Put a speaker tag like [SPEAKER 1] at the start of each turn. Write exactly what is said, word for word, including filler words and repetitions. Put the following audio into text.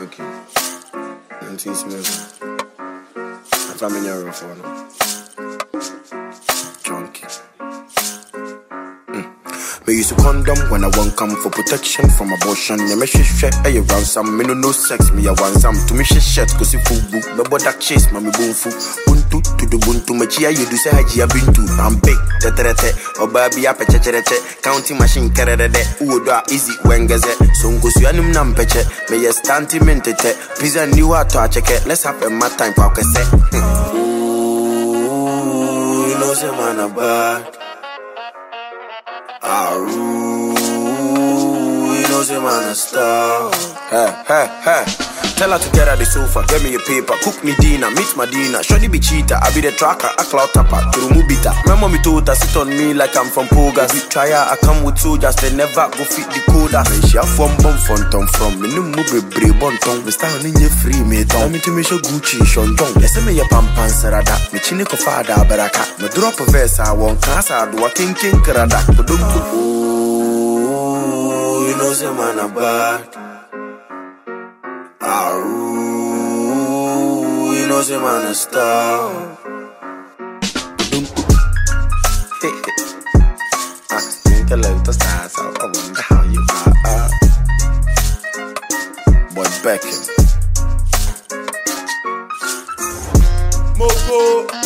[SPEAKER 1] Okay. nineteen Smith. I'm from your phone. Chunky. Me use a condom when I want come for protection from abortion. Yeah, me shit shit, hey, around some. Me no no sex, me I want some. To me shit shit, cause if you book, no but that chase, mommy boom fu. Buntu to the buntu, me chia you do say haji ya bintu. I'm big, teterete, or baby up a checherete. Counting machine kerede, uo do easy when gazette. So go see anum nam peche, me yes stanti mentete. Pizza new to a check it, let's have a mad time for a set. Ooh, you know, say man a bad. Ah, ooh, you know say man a star. Hey, hey, hey. Tell her to get out the sofa, get me a paper, cook me dinner, meet my dinner. Shawty be cheater, I be the tracker, a cloud tapper, to remove bitter. My mommy told her sit on me like I'm from Pogas. We try her, I come with soldiers, they never go fit the coda. When she a from bum fonton from me, no move brave bonton. We stand in your free me tongue. Me to me show Gucci, Sean Dong. Let's say me a pampan sarada, me chini ko fada baraka. Me drop a verse, I want class, I do a king king karada. Ooh, you know say man a bad. Ah, ooh, you know say man a star. Ah, think a little star, so I wonder how you are. Boy Beckham. Moko.